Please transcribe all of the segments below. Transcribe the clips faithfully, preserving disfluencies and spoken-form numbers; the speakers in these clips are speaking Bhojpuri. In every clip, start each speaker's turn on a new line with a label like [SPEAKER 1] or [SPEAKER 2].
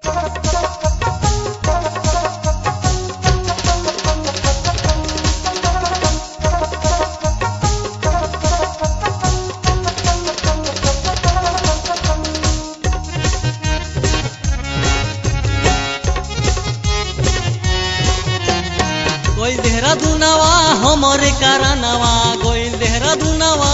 [SPEAKER 1] गोइल देहरादूनवा हमरे कारनवा गोइल देहरादूनवा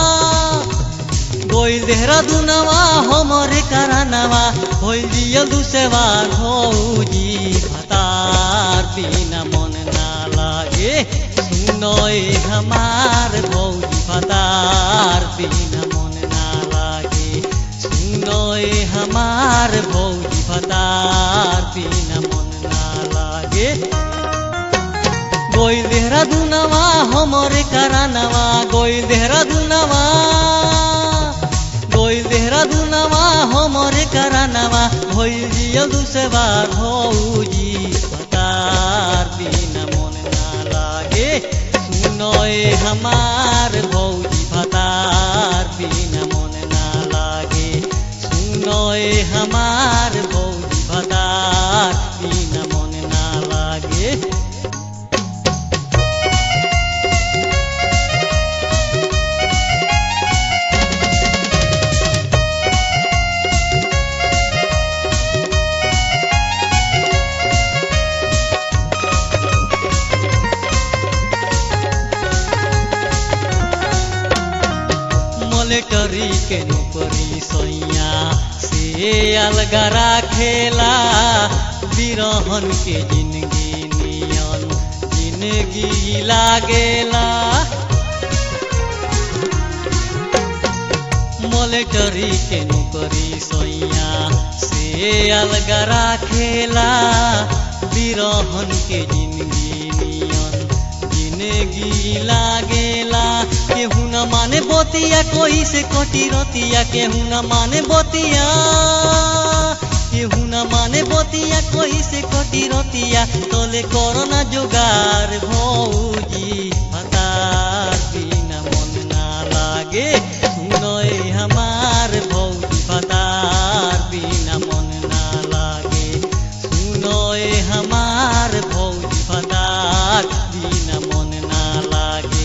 [SPEAKER 1] गोइल देहरादूनवा हमरे कारनवा होइल दियल दुसेवार भौजी भतार बिना मन ना लागे सुनोए हमार भौजी भतार बिना मन ना लागे सुनोए हमार भौजी भतार बिना मन ना लागे गोइल देहरादूनवा हमरे कारनवा गोइल देहरादूनवा गोइल देहरादूनवा हमरे कारनवा होइल दियल दुसेवार भौजी भतार बिना मन ना लागे सुनोए हमार भौजी भतार बिना मन ना लागे सुनोए हमार भौजी भतार बिना मन ना लागे मलेटरी के नौकरी सैया से अलगा राखेला बिरहन के जिंदगी नियन जिंदगी लागेला मलेटरी के नौकरी सैया से अलगा राखेला बिरहन के जिंदगी नियन जिंदगी लागेला केहू न माने बोतिया कोई से कोटी रोतिया केहू न माने बोतिया केहू न माने बोतिया कोई से कोटी रोतिया तोले कोरोना जुगार भौजी भतार बिना मन ना लागे सुनोए हमार भौजी भतार बिना मन ना लागे सुनोए हमार भौजी भतार बिना मन ना लागे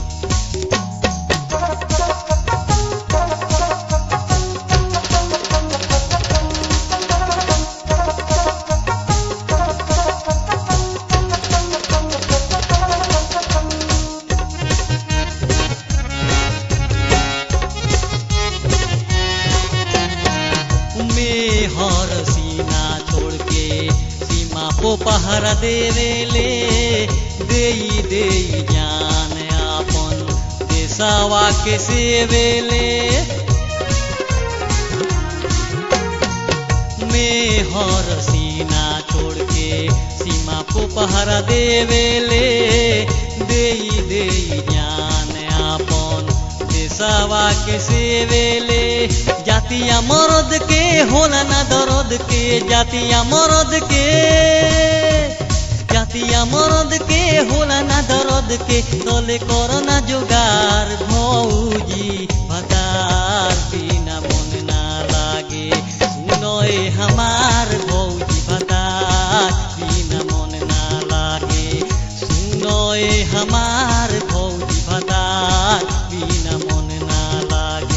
[SPEAKER 1] हर सीना छोड़ के सीमा को पहरा देवेले देई देई जान आपन देशवा के सेवेले में हर सीना छोड़ के सीमा को पहरा देवेले देई देई जान आपन देशवा के सेवेले जातिया मरद के होला ना दर्द के जातिया मरद के जातिया मरद के होला ना दर्द के तोले कोरोना जुगार भौजी भतार बिना मन ना लागे सुनोए हमार भौजी भतार बिना मन ना लागे सुनोए हमार भौजी भतार बिना मन ना लागे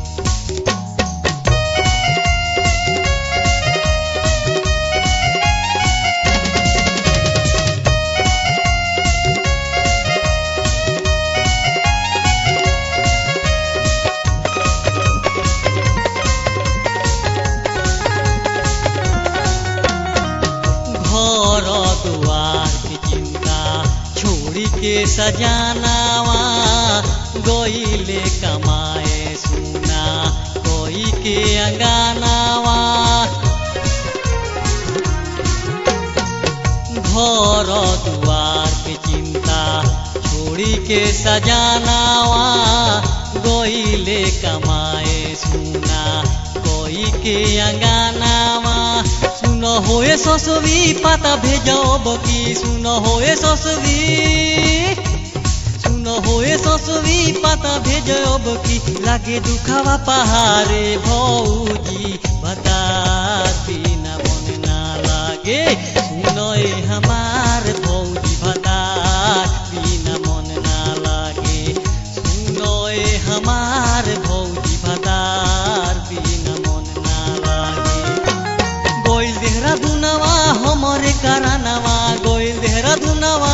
[SPEAKER 1] के सजानावा गोइले कमाए सुना कोई के अंगानावा घर दुआर के चिंता छोड़ी के सजानावा गोइले कमाए सुना कोई के अंगानावा सुनो होए ससुरी पाता भेजब की सुनो होए ससुरी सुनो होए ससुरी पाता भेजब की लागे दुखावा पहाड़े भौजी भतार बिना मन लागे सुनोए हमार भौजी भतार बिना मन ना लागे सुनोए हमार भौजी भतार बिना मन ना लागे गोइल देहरादूनवा हमरे करानवा गोइल देहरादूनवा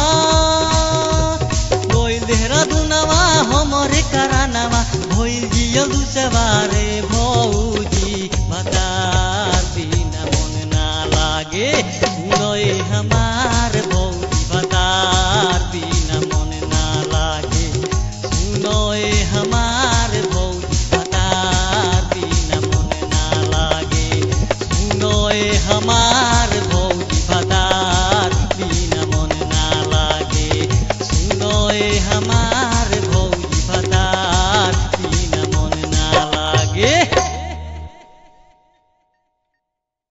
[SPEAKER 1] गोइल देहरादूनवा हमरे करानवा भइल जियल दुसवारे भौजी भतार बिना मन ना लागे सुनोए हमार भौजी भतार बिना मन ना लागे सुनोए हमार भौजी भतार बिना मन ना लागे सुनोए हमार